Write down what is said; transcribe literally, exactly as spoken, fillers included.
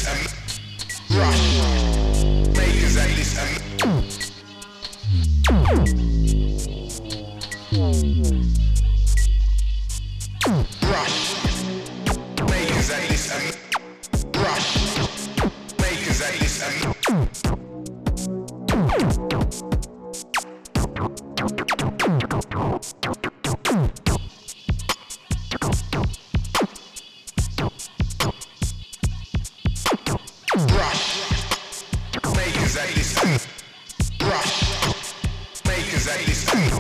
this a rush. Makers at this a rush. Makers at this a rush. Makers at this a rush. Makers at this a rush. Makers at this a